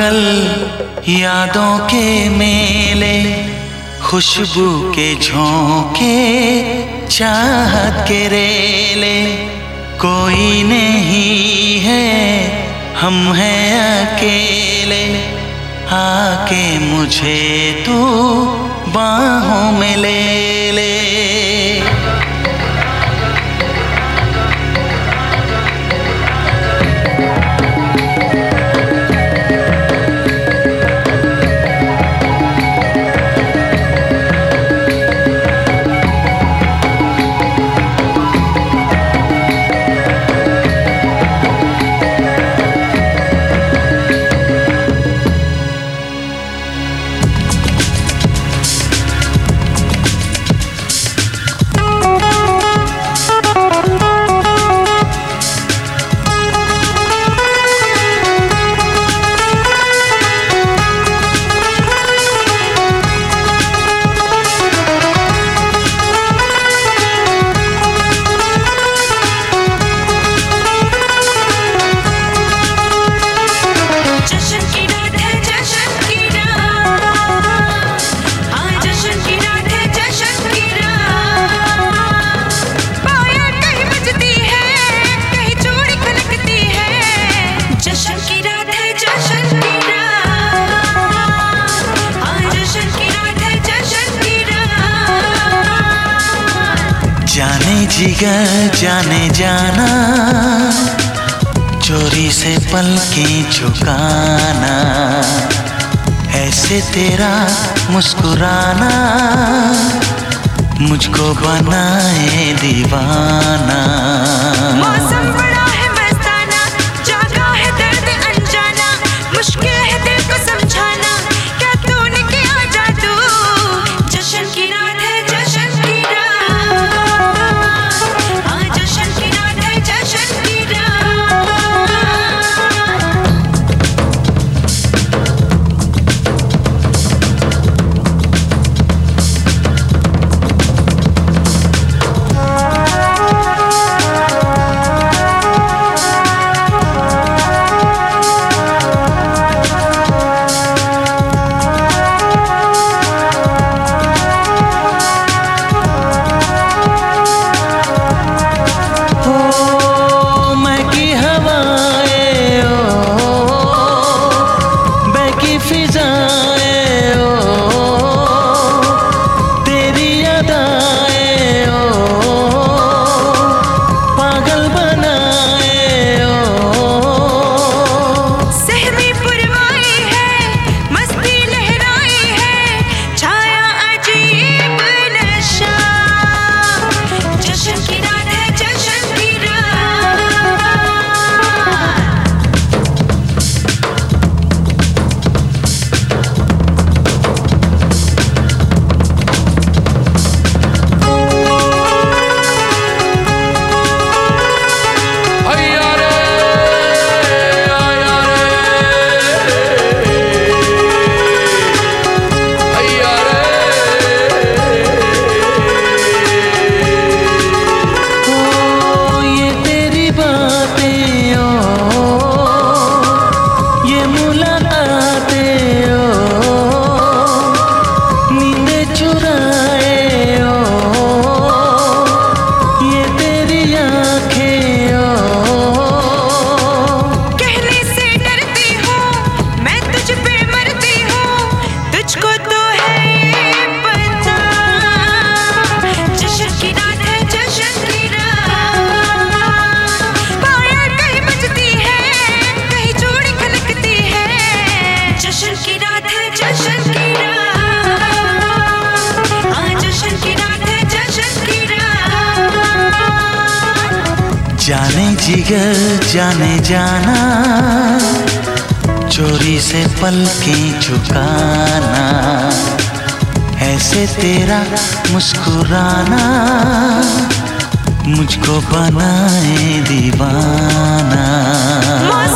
जंगल यादों के मेले, खुशबू के झोंके, चाहत के रेले। कोई नहीं है, हम हैं अकेले, आके मुझे तू बाहों में ले ले। जाने जिगर जाने जाना, चोरी से पलकें झुकाना, ऐसे तेरा मुस्कुराना मुझको बनाए दीवाना। मौसम बड़ा है मस्ताना, जागा है दर्द अनजाना, मुश्किल है दिल को समझाना, क्या तूने किया जादू। जश्न की रात है, जश्न की रात, आज जश्न की रात है, जश्न की रात। जाने जिगर जाने जाना, चोरी से पलकें झुकाना, ऐसे तेरा मुस्कुराना मुझको बनाए दीवाना।